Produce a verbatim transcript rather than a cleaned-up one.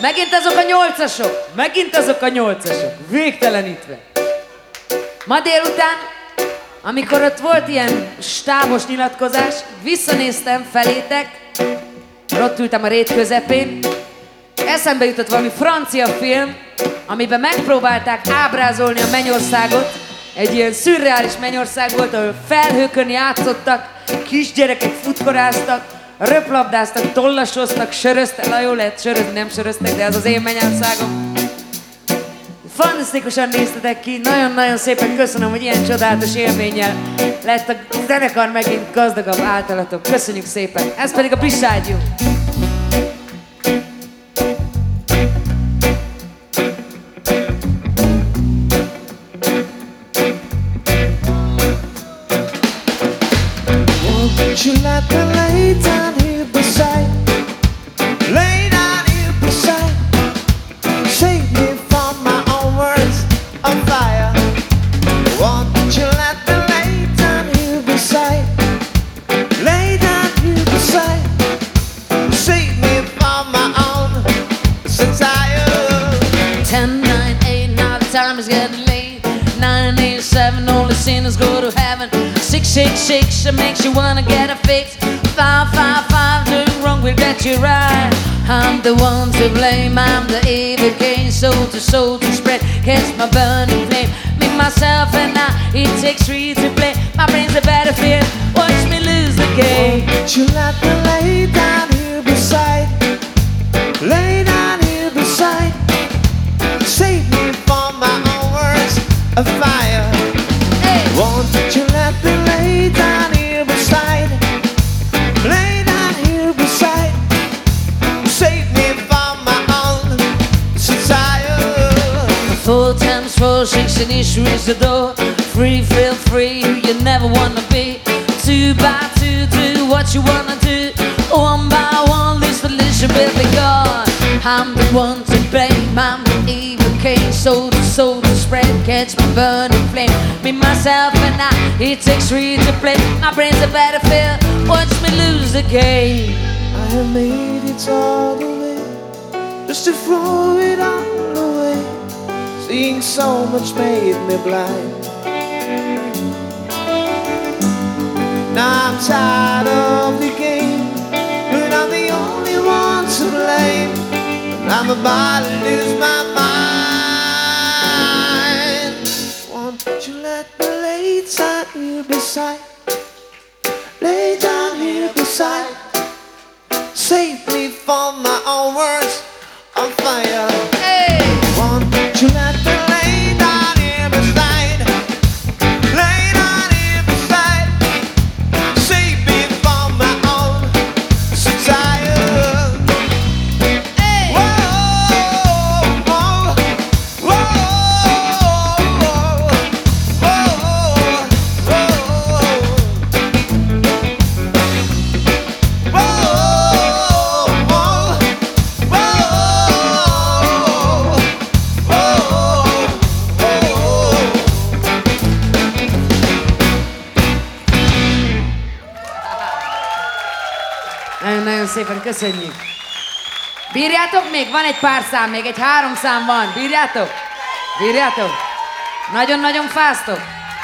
Megint azok a nyolcasok, megint azok a nyolcasok, végtelenítve. Ma délután, amikor ott volt ilyen stábos nyilatkozás, visszanéztem felétek, ott ültem a rét közepén, eszembe jutott valami francia film, amiben megpróbálták ábrázolni a mennyországot. Egy ilyen szürreális mennyország volt, ahol felhőkön játszottak, kisgyerekek futkoráztak, röplabdáztak, tollasoztak, söröztek, na jó lehet sörözni, nem söröztek, de ez az én mennyországom. Fantasztikusan néztetek ki, nagyon-nagyon szépen köszönöm, hogy ilyen csodálatos élménnyel lett a zenekar megint gazdagabb általatok. Köszönjük szépen, ez pedig a Beside You. Would you let me lay down here beside, lay down here beside, save me from my own words of fire. Won't you let me lay down here beside, lay down here beside, save me from my own desire. Ten, nine, eight, now the time is getting late. Nine, eight, seven, only sinners go to heaven. Six, six, six, that makes you wanna get a fix. Five, five, five, doing wrong will get you right. I'm the one to blame, I'm the evil king. Soul to soul to spread, catch my burning flame. Me, myself and I, it takes three to play. My brain's a battlefield, watch me lose the game. Won't you let me lay down here beside, lay down here beside, save me from my own words of fire. Hey. Won't you let me lay down here beside, lay down here beside, save me from my own desire. Four times four, six, and issue is the door. Free, feel free, who you never wanna be. Two by two, do what you wanna do. One by one, this volition will be gone. I'm the one to blame, I'm the evil king. Soul to soul to spread, catch my burning flame. Me, myself and I, it takes three to play. My brain's a battlefield, watch me lose the game. I have made it all the way, just to throw it all away. Seeing so much made me blind. Now I'm tired of the game, but I'm the only one to blame. And I'm about to lose my mind. Won't you let me lay down here beside, lay down here beside, save me from my own words on fire. Hey! Won't you let me lay down here beside, lay down here beside, save me from my own desire. Hey! Whoa, whoa, whoa, whoa, Nagyon-nagyon szépen köszönjük. Bírjátok még? Van egy pár szám, még egy három szám van. Bírjátok? Bírjátok? Nagyon-nagyon fáztok?